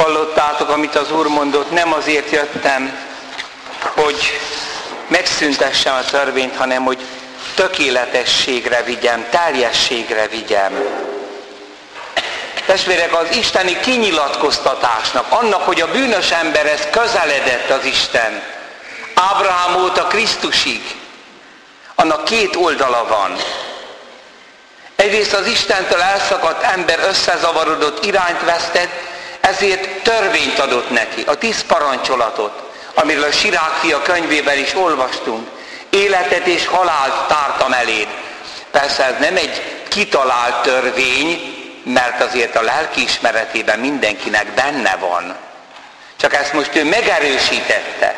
Hallottátok, amit az Úr mondott, nem azért jöttem, hogy megszüntessem a törvényt, hanem hogy tökéletességre vigyem, teljességre vigyem. Testvérek, az isteni kinyilatkoztatásnak, annak, hogy a bűnös emberhez közeledett az Isten, Ábrahám óta Krisztusig, annak két oldala van. Egyrészt az Istentől elszakadt ember összezavarodott, irányt vesztett, ezért törvényt adott neki, a 10 parancsolatot, amiről a Sirák fia könyvében is olvastunk. Életet és halált tártam eléd. Persze ez nem egy kitalált törvény, mert azért a lelkiismeretében mindenkinek benne van. Csak ezt most ő megerősítette.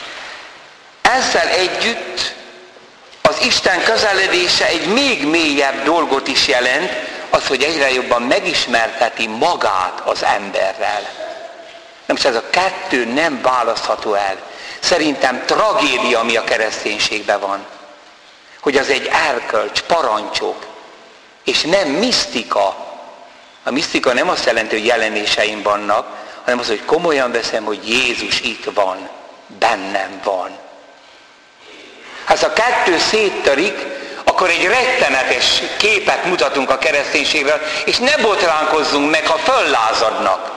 Ezzel együtt az Isten közeledése egy még mélyebb dolgot is jelent, az, hogy egyre jobban megismerteti magát az emberrel. Nem, ez a kettő nem választható el. Szerintem tragédia, ami a kereszténységben van. Hogy az egy erkölcs, parancsok, és nem misztika. A misztika nem azt jelenti, hogy jelenéseim vannak, hanem az, hogy komolyan veszem, hogy Jézus itt van, bennem van. Ha ez a kettő széttörik, akkor egy rettenetes képet mutatunk a kereszténységről, és ne botránkozzunk meg, ha föllázadnak.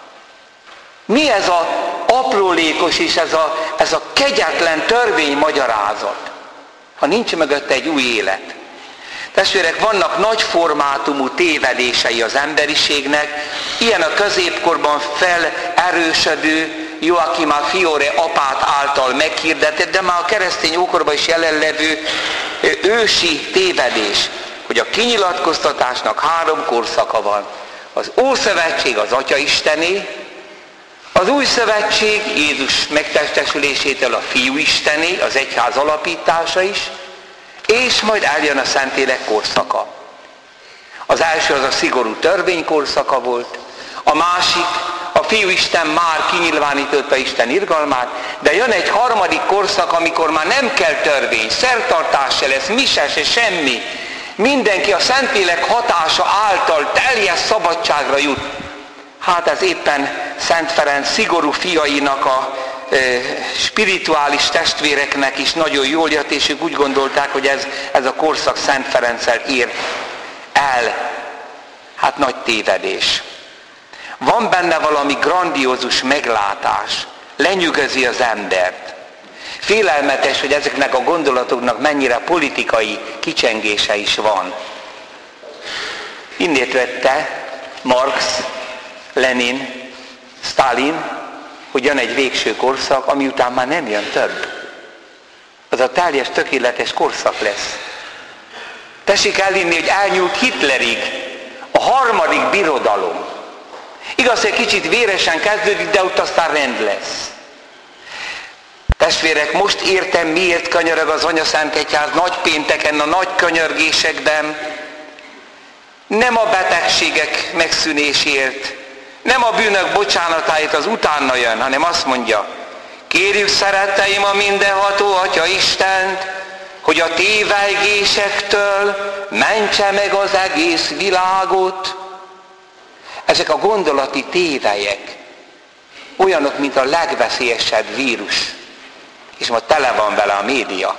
Mi ez az aprólékos és ez a kegyetlen törvénymagyarázat, ha nincs mögötte egy új élet? Testvérek, vannak nagy formátumú tévedései az emberiségnek, ilyen a középkorban felerősödő, Joachim Fiore apát által meghirdetett, de már a keresztény ókorban is jelenlevő ősi tévedés, hogy a kinyilatkoztatásnak 3 korszaka van. Az Ószövetség az Atya Istené, az Új Szövetség Jézus megtestesülésétől a Fiú Istené, az egyház alapítása is, és majd eljön a Szentlélek korszaka. Az első az a szigorú törvény korszaka volt, a másik, a Fiú Isten már kinyilvánította Isten irgalmát, de jön egy harmadik korszak, amikor már nem kell törvény, szertartás se lesz, mise se, semmi. Mindenki a Szentlélek hatása által teljes szabadságra jut. Hát ez éppen Szent Ferenc szigorú fiainak, a spirituális testvéreknek is nagyon jól jött, és ők úgy gondolták, hogy ez a korszak Szent Ferenccel ér el. Hát nagy tévedés. Van benne valami grandiózus meglátás, lenyűgözi az embert. Félelmetes, hogy ezeknek a gondolatoknak mennyire politikai kicsengése is van. Innét vette Marx, Lenin, Stalin, hogy jön egy végső korszak, ami után már nem jön több. Az a teljes, tökéletes korszak lesz. Tessék elhinni, hogy elnyúlt Hitlerig a harmadik birodalom. Igaz, hogy kicsit véresen kezdődik, de ott aztán rend lesz. Testvérek, most értem, miért kanyarog az Anyaszentegyház nagypénteken, a nagy könyörgésekben. Nem a betegségek megszűnésért, nem a bűnök bocsánatáért, az utána jön, hanem azt mondja, kérjük szeretteim a mindenható Atya Istent, hogy a tévejgésektől mentse meg az egész világot. Ezek a gondolati tévelyek olyanok, mint a legveszélyesebb vírus, és ma tele van vele a média.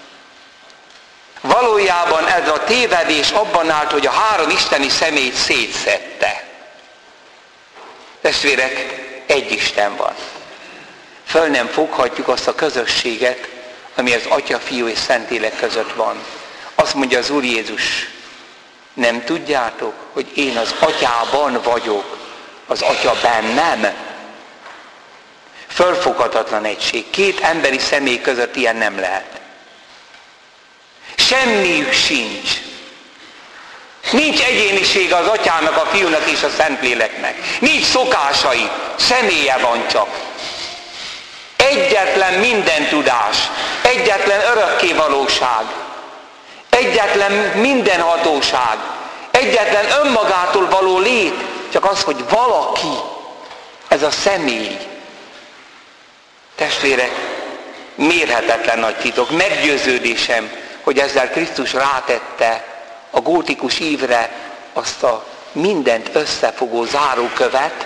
Valójában ez a tévedés abban állt, hogy a 3 isteni személyt szétszedte. Testvérek, egy Isten van. Föl nem foghatjuk azt a közösséget, ami az Atya, Fiú és Szentlélek között van. Azt mondja az Úr Jézus, nem tudjátok, hogy én az Atyában vagyok, az Atya bennem? Fölfoghatatlan egység. 2 emberi személy között ilyen nem lehet. Semmiük sincs. Nincs egyénisége az Atyának, a Fiúnak és a Szentléleknek. Nincs szokásai, személye van csak. Egyetlen mindentudás, egyetlen örökkévalóság, egyetlen mindenhatóság, egyetlen önmagától való lét, csak az, hogy valaki, ez a személy. Testvérek, mérhetetlen nagy titok, meggyőződésem, hogy ezzel Krisztus rátette a gótikus ívre azt a mindent összefogó zárókövet,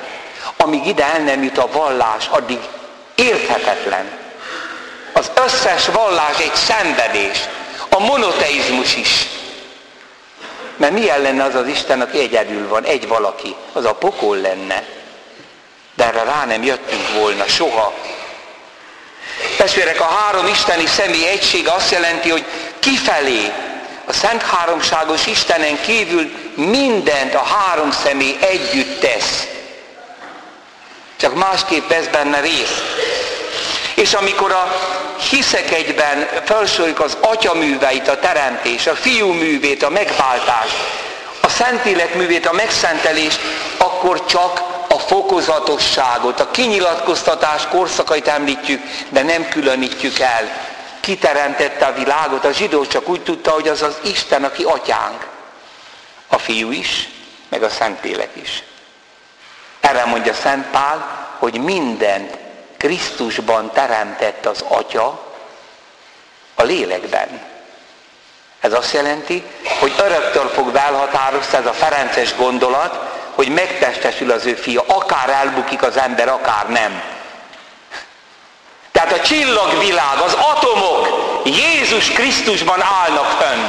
Amíg ide el nem jut a vallás, addig érthetetlen. Az összes vallás egy szenvedés. A monoteizmus is. Mert milyen lenne az az Isten, aki egyedül van, egy valaki? Az a pokol lenne. De erre rá nem jöttünk volna soha. Testvérek, a három isteni személy egysége azt jelenti, hogy kifelé a Szent Háromságos Istenen kívül mindent a három személy együtt tesz. Csak másképp vesz benne részt. És amikor a hiszek egyben felsoroljuk az Atya műveit, a teremtés, a Fiú művét, a megváltás, a Szentlélek művét, a megszentelést, akkor csak a fokozatosságot, a kinyilatkoztatás korszakait említjük, de nem különítjük el. Ki teremtette a világot? A zsidó csak úgy tudta, hogy az az Isten, aki atyánk. A Fiú is, meg a Szentlélek is. Erre mondja Szent Pál, hogy mindent Krisztusban teremtett az Atya a lélekben. Ez azt jelenti, hogy öröktől fogva elhatározta ez a ferences gondolat, hogy megtestesül az ő fia, akár elbukik az ember, akár nem. Tehát a csillagvilág, az atomok Jézus Krisztusban állnak fönn.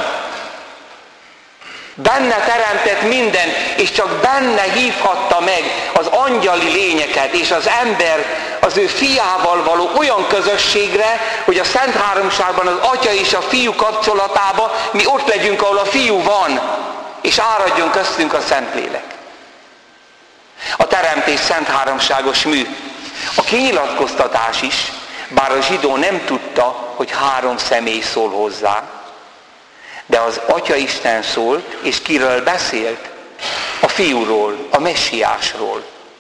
Benne teremtett minden, és csak benne hívhatta meg az angyali lényeket, és az ember az ő fiával való olyan közösségre, hogy a Szent Háromságban az Atya és a Fiú kapcsolatában mi ott legyünk, ahol a Fiú van, és áradjon köztünk a Szentlélek. A teremtés Szent Háromságos mű. A kinyilatkoztatás is, bár a zsidó nem tudta, hogy három személy szól hozzá, de az Atya Isten szólt, és kiről beszélt? A Fiúról, a Messiásról.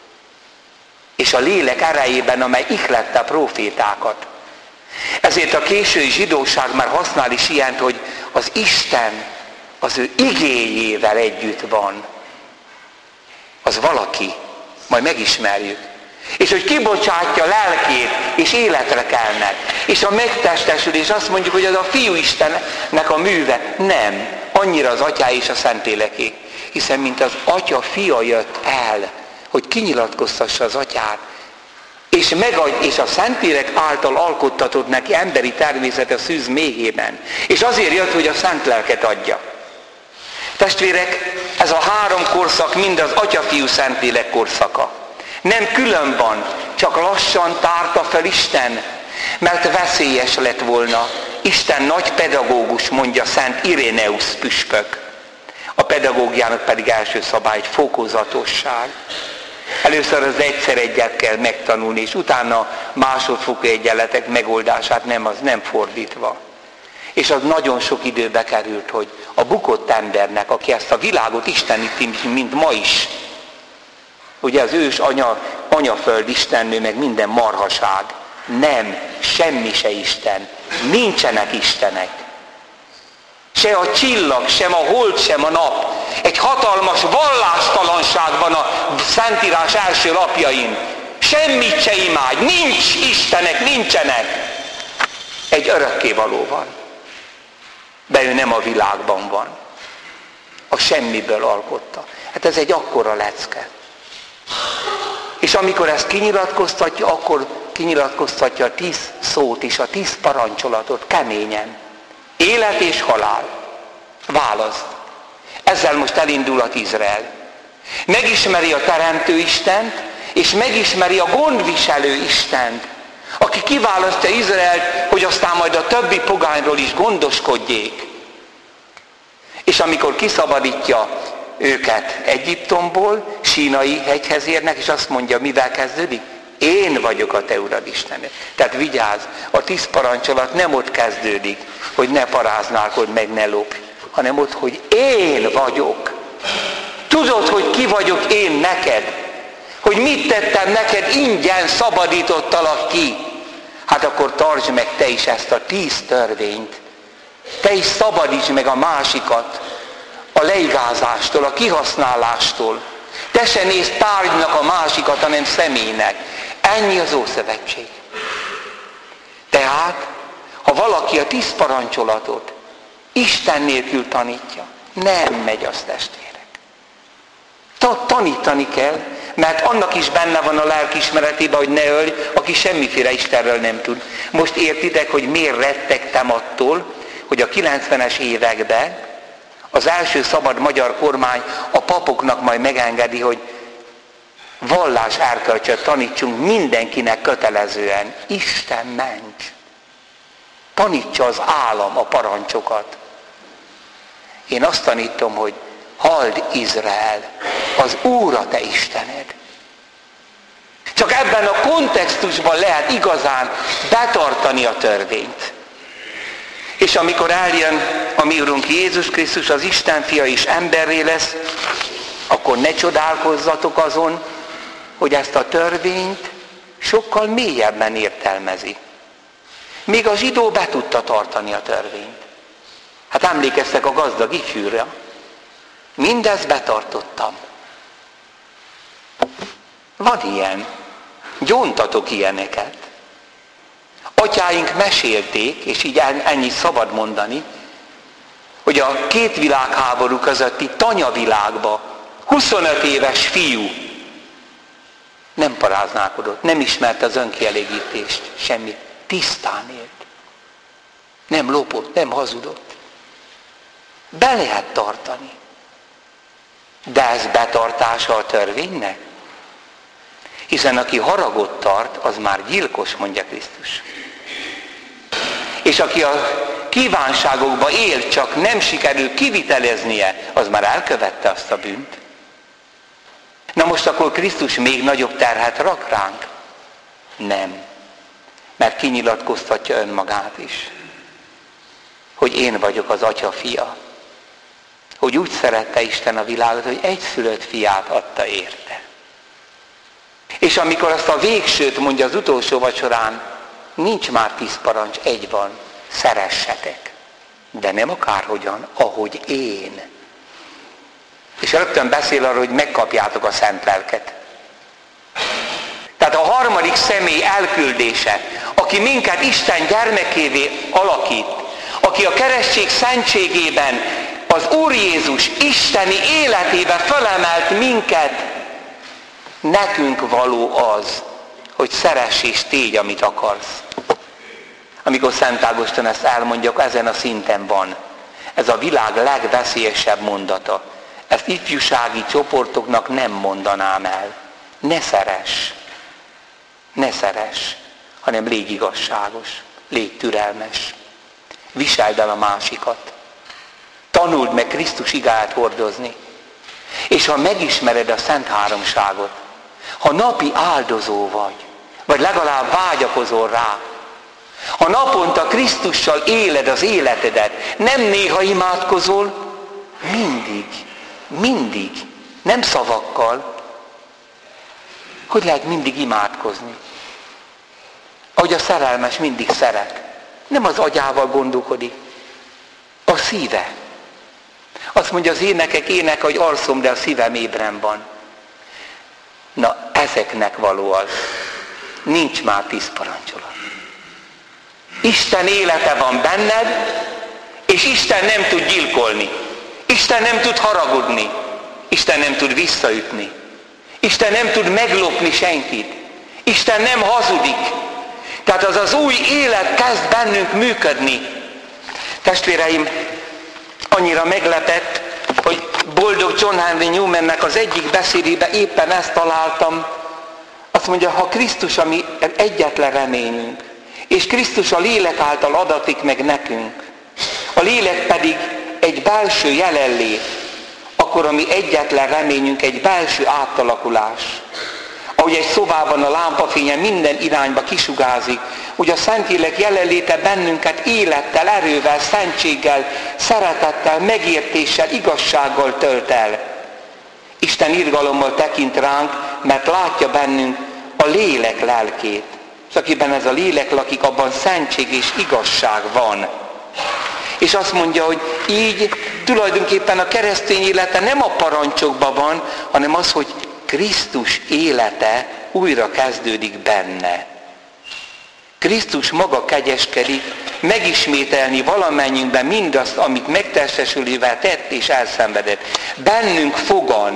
És a lélek erejében, amely ihlette a prófétákat. Ezért a késői zsidóság már használ is ilyent, hogy az Isten az ő igéjével együtt van. Az valaki, majd megismerjük. És hogy kibocsátja lelkét, és életre kelnek. És a megtestesülés azt mondjuk, hogy az a Fiú Istennek a műve. Nem. Annyira az Atyá és a Szentléleké. Hiszen mint az Atya fia jött el, hogy kinyilatkoztassa az Atyát, és a Szentlélek által alkottatott neki emberi természet a szűz méhében. És azért jött, hogy a Szent Lelket adja. Testvérek, ez a három korszak mind az Atya, Fiú, Szentlélek korszaka. Nem külön van, csak lassan tárta fel Isten, mert veszélyes lett volna. Isten nagy pedagógus, mondja Szent Iréneusz püspök. A pedagógiának pedig első szabály egy fokozatosság. Először az egyszer egyet kell megtanulni, és utána másodfokú egyenletek megoldását nem fordítva. És az nagyon sok időbe került, hogy a bukott embernek, aki ezt a világot isteníti, mint ma is, ugye az ős anyaföld istennő, meg minden marhaság. Nem, semmi se Isten. Nincsenek istenek. Se a csillag, sem a hold, sem a nap. Egy hatalmas vallástalanság van a Szentírás első lapjain. Semmit se imádj, nincs istenek, nincsenek. Egy örökkévaló van. De ő nem a világban van. A semmiből alkotta. Hát ez egy akkora lecke. És amikor ezt kinyilatkoztatja, akkor kinyilatkoztatja a 10 szót is, a 10 parancsolatot keményen. Élet és halál. Választ. Ezzel most elindulhat Izrael. Megismeri a Teremtő Istent, és megismeri a gondviselő Istent, aki kiválasztja Izraelt, hogy aztán majd a többi pogányról is gondoskodjék. És amikor kiszabadítja őket Egyiptomból, Sínai hegyhez érnek, és azt mondja, mivel kezdődik? Én vagyok a te urad Istened. Tehát vigyázz, a 10 parancsolat nem ott kezdődik, hogy ne paráználkod, meg ne lopj, hanem ott, hogy én vagyok. Tudod, hogy ki vagyok én neked? Hogy mit tettem neked, ingyen szabadítottalak ki? Hát akkor tartsd meg te is ezt a 10 törvényt. Te is szabadítsd meg a másikat a leigázástól, a kihasználástól. Te se nézd tárgynak a másikat, hanem személynek. Ennyi az Ószövetség. Tehát, ha valaki a 10 parancsolatot Isten nélkül tanítja, nem megy az, testvérek. Tanítani kell, Mert annak is benne van a lelkiismeretében, hogy ne ölj, aki semmiféle Istenről nem tud. Most értitek, hogy miért rettegtem attól, hogy a 90-es években az első szabad magyar kormány a papoknak majd megengedi, hogy vallás erkölcsöt tanítsunk mindenkinek kötelezően. Isten ments! Tanítsa az állam a parancsokat. Én azt tanítom, hogy halld Izrael, az Úr a te Istened. Csak ebben a kontextusban lehet igazán betartani a törvényt. És amikor eljön a mi Urunk Jézus Krisztus, az Isten fia és emberré lesz, akkor ne csodálkozzatok azon, hogy ezt a törvényt sokkal mélyebben értelmezi. Még a zsidó be tudta tartani a törvényt. Hát emlékeztek a gazdag ifjúra. Mindezt betartottam. Van ilyen. Gyóntatok ilyeneket. Atyáink mesélték, és így ennyi szabad mondani, hogy a két világháború közötti tanyavilágba 25 éves fiú nem paráználkodott, nem ismerte az önkielégítést, semmit. Tisztán élt. Nem lopott, nem hazudott. Be lehet tartani. De ez betartása a törvénynek? Hiszen aki haragot tart, az már gyilkos, mondja Krisztus. És aki a kívánságokba él, csak nem sikerül kiviteleznie, az már elkövette azt a bűnt. Na most akkor Krisztus még nagyobb terhet rak ránk? Nem. Mert kinyilatkoztatja önmagát is. Hogy én vagyok az Atya fia. Hogy úgy szerette Isten a világot, hogy egyszülött fiát adta érte. És amikor azt a végsőt mondja az utolsó vacsorán, nincs már 10 parancs, egy van. Szeressetek. De nem akárhogyan, ahogy én. És rögtön beszél arról, hogy megkapjátok a szent lelket. Tehát a harmadik személy elküldése, aki minket Isten gyermekévé alakít, aki a keresztség szentségében az Úr Jézus isteni életébe felemelt minket, nekünk való az, hogy szeress és tégy, amit akarsz. Amikor Szent Ágoston ezt elmondja, ezen a szinten van. Ez a világ legveszélyesebb mondata. Ezt ifjúsági csoportoknak nem mondanám el. Ne szeress. Ne szeress, hanem légy igazságos, légy türelmes. Viseld el a másikat. Tanuld meg Krisztus igáját hordozni. És ha megismered a Szent Háromságot, ha napi áldozó vagy legalább vágyakozol rá, ha naponta Krisztussal éled az életedet, nem néha imádkozol, mindig, nem szavakkal, hogy lehet mindig imádkozni. Ahogy a szerelmes mindig szeret. Nem az agyával gondolkodik, a szíve. Azt mondja az énekek, hogy alszom, de a szívem ébren van. Na, ezeknek való az. Nincs már 10 parancsolat. Isten élete van benned, és Isten nem tud gyilkolni. Isten nem tud haragudni. Isten nem tud visszaütni. Isten nem tud meglopni senkit. Isten nem hazudik. Tehát az az új élet kezd bennünk működni. Testvéreim, annyira meglepett, hogy boldog John Henry Newmannek az egyik beszédébe éppen ezt találtam. Azt mondja, ha Krisztus a mi egyetlen reményünk, és Krisztus a lélek által adatik meg nekünk, a lélek pedig egy belső jelenlét, akkor a mi egyetlen reményünk egy belső átalakulás. Ahogy egy szobában a lámpafénye minden irányba kisugázik, úgy a Szentlélek jelenléte bennünket élettel, erővel, szentséggel, szeretettel, megértéssel, igazsággal tölt el. Isten irgalommal tekint ránk, mert látja bennünk a lélek lelkét. És akiben ez a lélek lakik, abban szentség és igazság van. És azt mondja, hogy így tulajdonképpen a keresztény élete nem a parancsokban van, hanem az, hogy Krisztus élete újra kezdődik benne. Krisztus maga kegyeskedik, megismételni valamennyiünkben mindazt, amit megtestesülővel tett és elszenvedett. Bennünk fogan,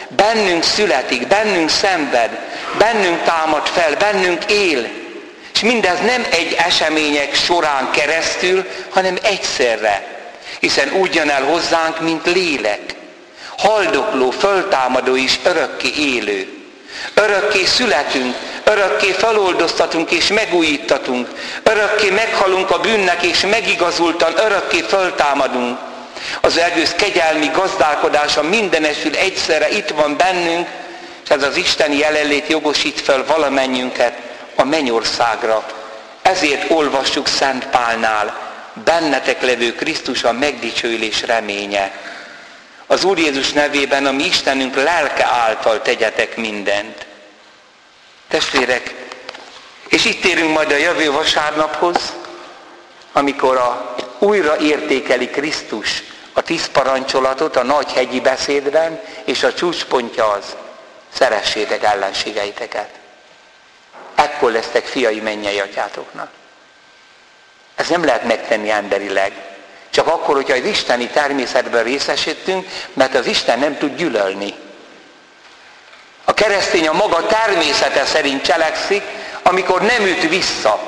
bennünk születik, bennünk szenved, bennünk támad fel, bennünk él. És mindez nem egy események során keresztül, hanem egyszerre. Hiszen úgy jön el hozzánk, mint lélek. Haldokló, föltámadó és örökké élő. Örökké születünk, örökké feloldoztatunk és megújítatunk. Örökké meghalunk a bűnnek és megigazultan örökké föltámadunk. Az egész kegyelmi gazdálkodása mindenesül egyszerre itt van bennünk, és ez az isteni jelenlét jogosít fel valamennyünket a mennyországra. Ezért olvassuk Szent Pálnál, bennetek levő Krisztus a megdicsőülés reménye. Az Úr Jézus nevében, a mi Istenünk lelke által tegyetek mindent. Testvérek, és itt érünk majd a jövő vasárnaphoz, amikor újra értékeli Krisztus a 10 parancsolatot a nagy hegyi beszédben, és a csúcspontja az, szeressétek ellenségeiteket. Ekkor lesztek fiai mennyei atyátoknak. Ezt nem lehet megtenni emberileg. Csak akkor, hogyha az isteni természetben részesítünk, mert az Isten nem tud gyűlölni. A keresztény a maga természete szerint cselekszik, amikor nem üt vissza.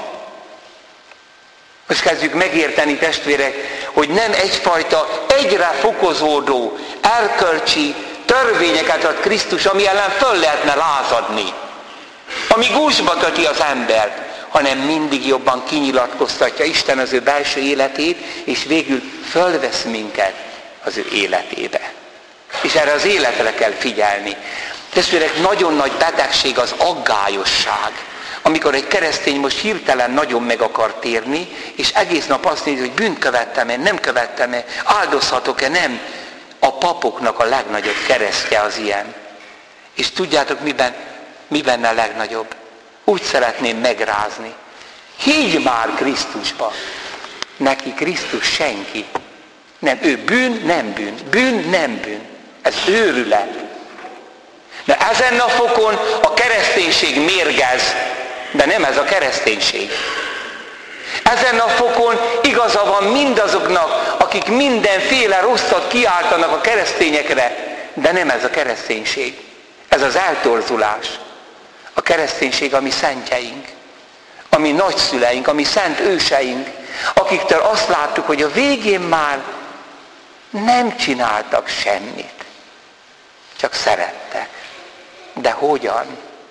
Most kezdjük megérteni, testvérek, hogy nem egyfajta egyre fokozódó erkölcsi törvényeket ad Krisztus, ami ellen föl lehetne lázadni, ami gúzsba köti az embert, hanem mindig jobban kinyilatkoztatja Isten az ő belső életét, és végül fölvesz minket az ő életébe. És erre az életre kell figyelni. Testvérek, nagyon nagy betegség az aggályosság. Amikor egy keresztény most hirtelen nagyon meg akar térni, és egész nap azt nézi, hogy bűnt követtem-e, nem követtem-e, áldozhatok-e, nem. A papoknak a legnagyobb keresztje az ilyen. És tudjátok, mi benne a legnagyobb? Úgy szeretném megrázni. Higgy már Krisztusba. Neki Krisztus senki. Nem, ő bűn, nem bűn. Bűn, nem bűn. Ez őrület. De ezen a fokon a kereszténység mérgez, de nem ez a kereszténység. Ezen a fokon igaza van mindazoknak, akik mindenféle rosszat kiáltanak a keresztényekre, de nem ez a kereszténység. Ez az eltorzulás. A kereszténység a mi szentjeink, a mi nagyszüleink, a mi szent őseink, akiktől azt láttuk, hogy a végén már nem csináltak semmit, csak szerettek. De hogyan?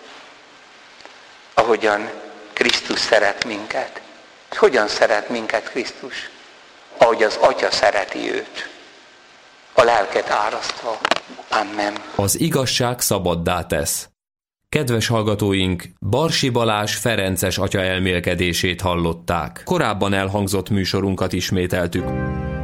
Ahogyan Krisztus szeret minket. Hogyan szeret minket Krisztus? Ahogy az Atya szereti őt, a lelket árasztva. Amen. Az igazság szabaddá tesz. Kedves hallgatóink, Barsi Balázs ferences atya elmélkedését hallották. Korábban elhangzott műsorunkat ismételtük.